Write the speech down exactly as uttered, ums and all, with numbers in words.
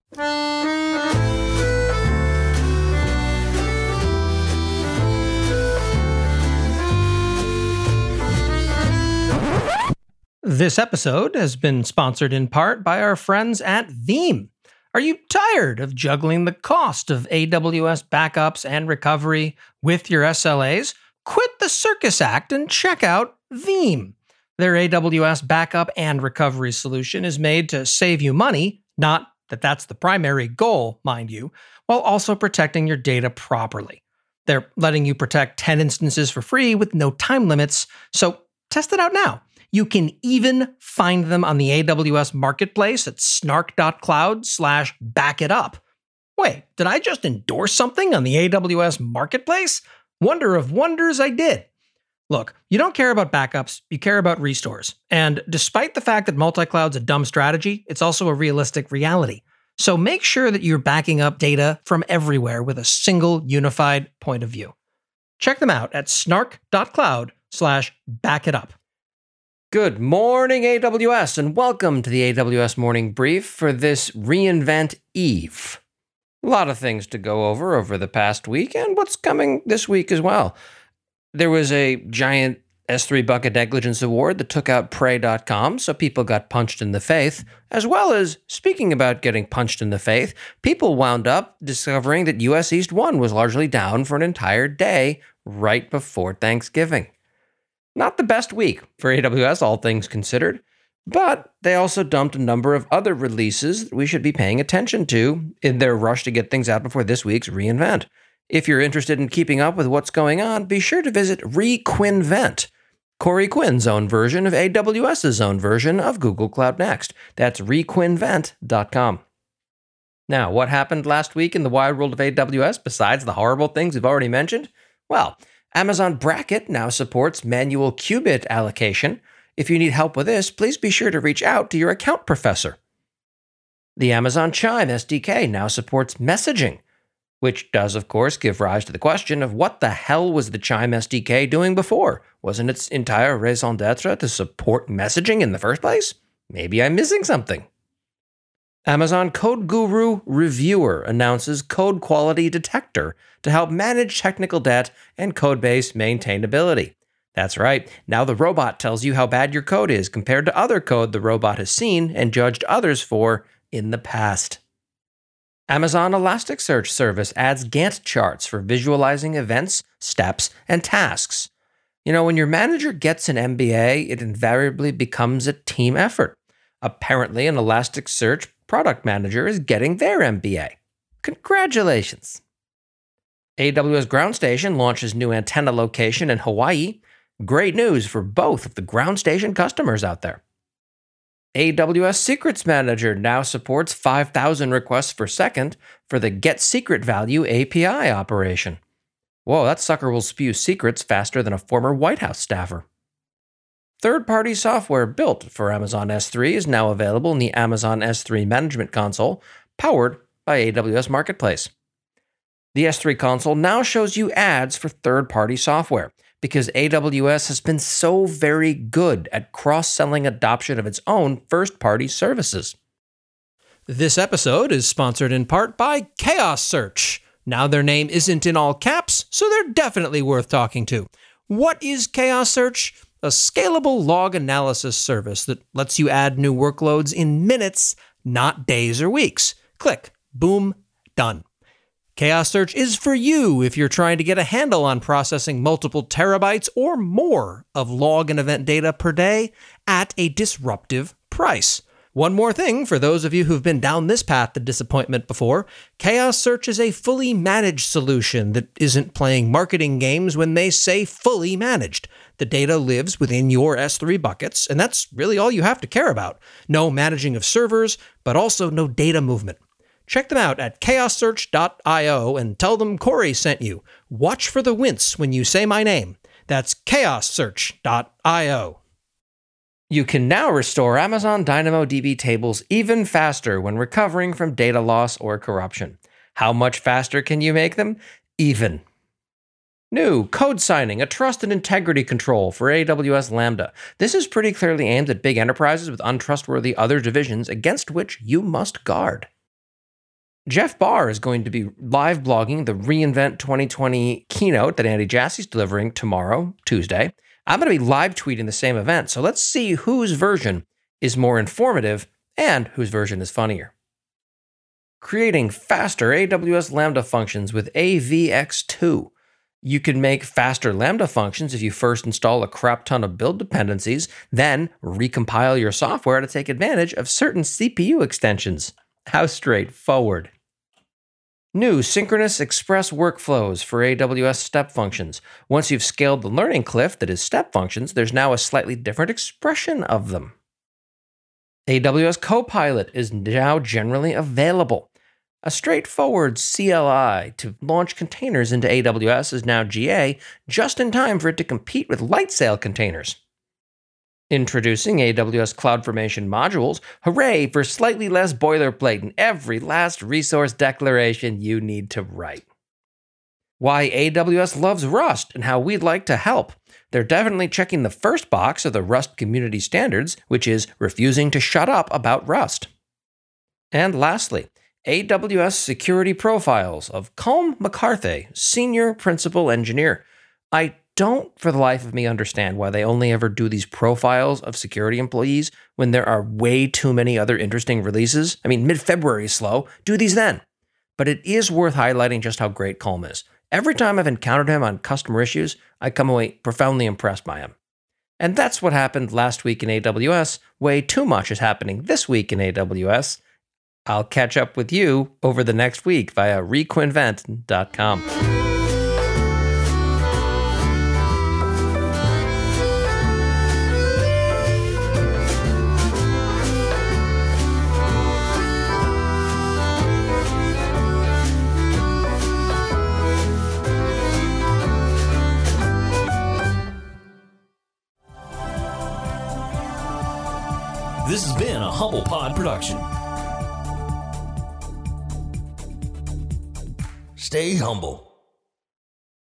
This episode has been sponsored in part by our friends at Veeam. Are you tired of juggling the cost of A W S backups and recovery with your S L As? Quit the circus act and check out Veeam. Their A W S backup and recovery solution is made to save you money, not that that's the primary goal, mind you, while also protecting your data properly. They're letting you protect ten instances for free with no time limits, so test it out now. You can even find them on the A W S Marketplace at snark.cloud slash backitup. Wait, did I just endorse something on the A W S Marketplace? Wonder of wonders, I did. Look, you don't care about backups, you care about restores. And despite the fact that multi-cloud's a dumb strategy, it's also a realistic reality. So make sure that you're backing up data from everywhere with a single unified point of view. Check them out at snark.cloud slash backitup. Good morning, A W S, and welcome to the A W S Morning Brief for this reInvent Eve. A lot of things to go over over the past week, and what's coming this week as well. There was a giant S three bucket negligence award that took out Pray dot com, so people got punched in the face, as well as, speaking about getting punched in the face, people wound up discovering that U S East one was largely down for an entire day right before Thanksgiving. Not the best week for A W S, all things considered, but they also dumped a number of other releases that we should be paying attention to in their rush to get things out before this week's reInvent. If you're interested in keeping up with what's going on, be sure to visit reQuinnvent, Corey Quinn's own version of AWS's own version of Google Cloud Next. That's reQuinnvent dot com. Now, what happened last week in the wide world of A W S besides the horrible things we've already mentioned? Well, Amazon Braket now supports manual qubit allocation. If you need help with this, please be sure to reach out to your account professor. The Amazon Chime S D K now supports messaging, which does, of course, give rise to the question of what the hell was the Chime S D K doing before? Wasn't its entire raison d'etre to support messaging in the first place? Maybe I'm missing something. Amazon CodeGuru Reviewer announces Code Quality Detector to help manage technical debt and codebase maintainability. That's right, now the robot tells you how bad your code is compared to other code the robot has seen and judged others for in the past. Amazon Elasticsearch Service adds Gantt charts for visualizing events, steps, and tasks. You know, when your manager gets an M B A, it invariably becomes a team effort. Apparently, an Elasticsearch product manager is getting their M B A. Congratulations! A W S Ground Station launches new antenna location in Hawaii. Great news for both of the Ground Station customers out there. A W S Secrets Manager now supports five thousand requests per second for the Get Secret Value A P I operation. Whoa, that sucker will spew secrets faster than a former White House staffer. Third-party software built for Amazon S three is now available in the Amazon S three Management Console, powered by A W S Marketplace. The S three console now shows you ads for third-party software, because A W S has been so very good at cross-selling adoption of its own first-party services. This episode is sponsored in part by Chaos Search. Now their name isn't in all caps, so they're definitely worth talking to. What is Chaos Search? A scalable log analysis service that lets you add new workloads in minutes, not days or weeks. Click, boom, done. Chaos Search is for you if you're trying to get a handle on processing multiple terabytes or more of log and event data per day at a disruptive price. One more thing for those of you who've been down this path of disappointment before, Chaos Search is a fully managed solution that isn't playing marketing games when they say fully managed. The data lives within your S three buckets, and that's really all you have to care about. No managing of servers, but also no data movement. Check them out at chaos search dot io and tell them Corey sent you. Watch for the wince when you say my name. That's chaos search dot io. You can now restore Amazon DynamoDB tables even faster when recovering from data loss or corruption. How much faster can you make them? Even. New, code signing, a trust and integrity control for A W S Lambda. This is pretty clearly aimed at big enterprises with untrustworthy other divisions against which you must guard. Jeff Barr is going to be live blogging the reInvent twenty twenty keynote that Andy Jassy's delivering tomorrow, Tuesday. I'm going to be live tweeting the same event, so let's see whose version is more informative and whose version is funnier. Creating faster A W S Lambda functions with A V X two. You can make faster Lambda functions if you first install a crap ton of build dependencies, then recompile your software to take advantage of certain C P U extensions. How straightforward. New synchronous express workflows for A W S step functions. Once you've scaled the learning cliff that is step functions, there's now a slightly different expression of them. A W S Copilot is now generally available. A straightforward C L I to launch containers into A W S is now G A, just in time for it to compete with Lightsail containers. Introducing A W S CloudFormation modules. Hooray for slightly less boilerplate and every last resource declaration you need to write. Why A W S loves Rust and how we'd like to help. They're definitely checking the first box of the Rust community standards, which is refusing to shut up about Rust. And lastly, A W S security profiles of Colm McCarthy, Senior Principal Engineer. I don't for the life of me understand why they only ever do these profiles of security employees when there are way too many other interesting releases. I mean, mid-February is slow. Do these then. But it is worth highlighting just how great Colm is. Every time I've encountered him on customer issues, I come away profoundly impressed by him. And that's what happened last week in A W S. Way too much is happening this week in A W S. I'll catch up with you over the next week via requinvent dot com. This has been a Humble Pod production. Stay humble.